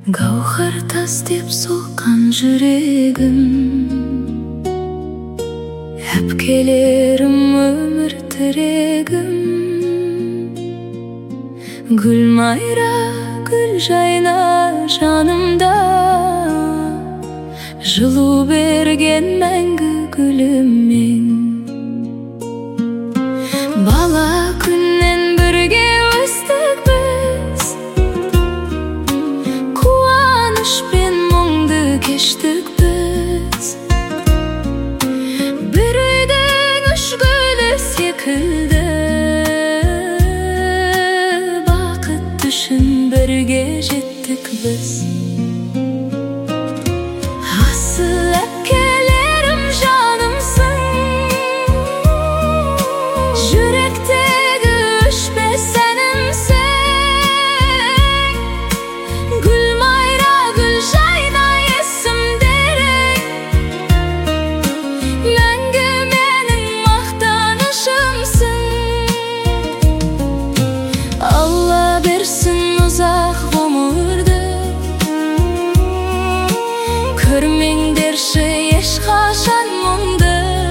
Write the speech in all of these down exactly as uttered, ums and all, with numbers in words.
Gauhar tas dep soqqan жүрегім, әпкелерім өмір тірегім. Гүл майра, гүл жайна жанымда, жылу берген мәңгі гүліммен. Бала күннен бірге өстік біз, қуаныш пен мұңды кештік біз. Бір үйдің үш гүлі секілді, бақыт үшін бірге жеттік біз. Асыл әпкелерім жанымсың, жүректегі өшпес сәнімсің. Гүл майра, гүл жайна есімдерің, мәңгі менің мақтанышымсың. Алла берсін ұзақ ғұмырды, көрмеңдерші ешқашан мұңды.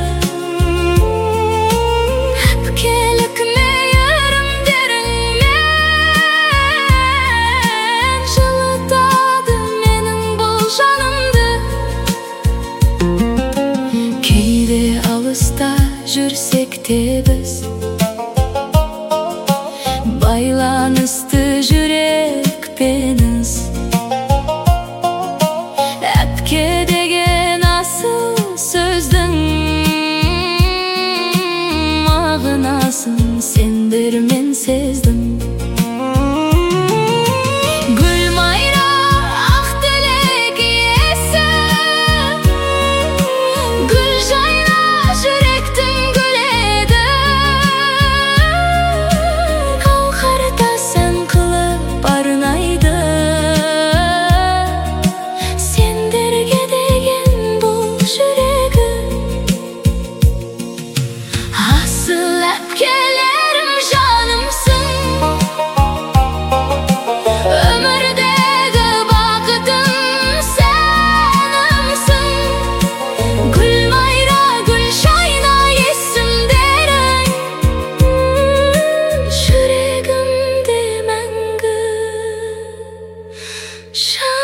Әпкелік мейірімдеріңмен жылытады менің бұл жанымды. Кейде алыста жүрсек те біз, байланысты жүрекпеніз. Әпке деген асыл сөздің мағынасын сендермен сездім. Гүл майра, ақ тілек иесі, гүл жайна жүректің гүледі. Гауһарда сән қылып арнайды, сендерге деген бұл жүрегім. Асыл әпкелерім жанымсың, өмірдегі бақытым сәнімсің. Гүл майра, гүл жайна есімдерің, жүрегімде мәңгі.